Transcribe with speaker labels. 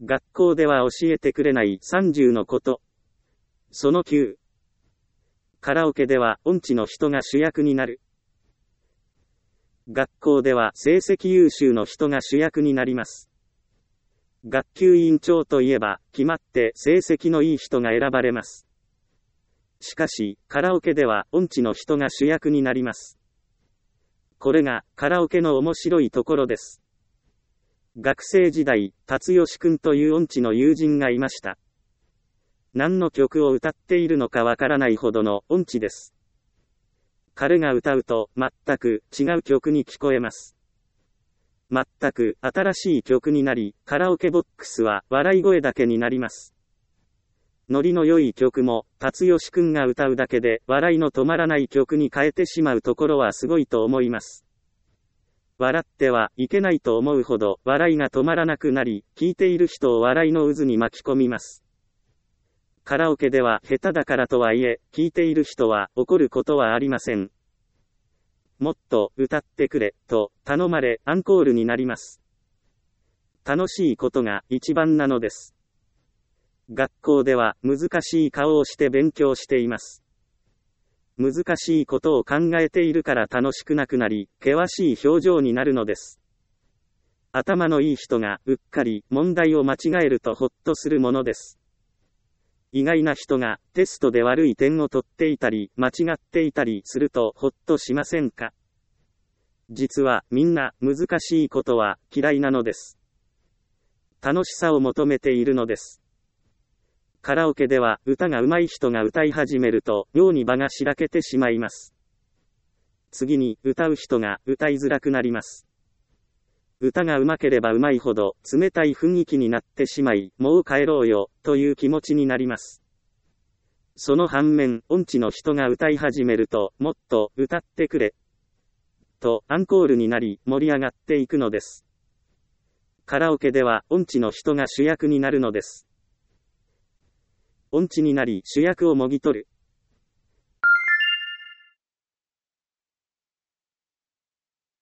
Speaker 1: 学校では教えてくれない30のこと。その9。カラオケでは音痴の人が主役になる。学校では成績優秀の人が主役になります。学級委員長といえば、決まって成績のいい人が選ばれます。しかし、カラオケでは音痴の人が主役になります。これがカラオケの面白いところです。学生時代、達吉くんという音痴の友人がいました。何の曲を歌っているのかわからないほどの音痴です。彼が歌うと全く違う曲に聞こえます。全く新しい曲になり、カラオケボックスは笑い声だけになります。ノリの良い曲も、達吉くんが歌うだけで笑いの止まらない曲に変えてしまうところはすごいと思います。笑ってはいけないと思うほど笑いが止まらなくなり、聴いている人を笑いの渦に巻き込みます。カラオケでは下手だからとはいえ、聴いている人は怒ることはありません。もっと歌ってくれ、と頼まれアンコールになります。楽しいことが一番なのです。学校では難しい顔をして勉強しています。難しいことを考えているから楽しくなくなり、険しい表情になるのです。頭のいい人がうっかり問題を間違えるとほっとするものです。意外な人がテストで悪い点を取っていたり間違っていたりするとほっとしませんか？実はみんな難しいことは嫌いなのです。楽しさを求めているのです。カラオケでは歌が上手い人が歌い始めると妙に場がしらけてしまいます。次に歌う人が歌いづらくなります。歌が上手ければ上手いほど冷たい雰囲気になってしまい、もう帰ろうよという気持ちになります。その反面、音痴の人が歌い始めるともっと歌ってくれとアンコールになり盛り上がっていくのです。カラオケでは音痴の人が主役になるのです。音痴になり主役をもぎ取る。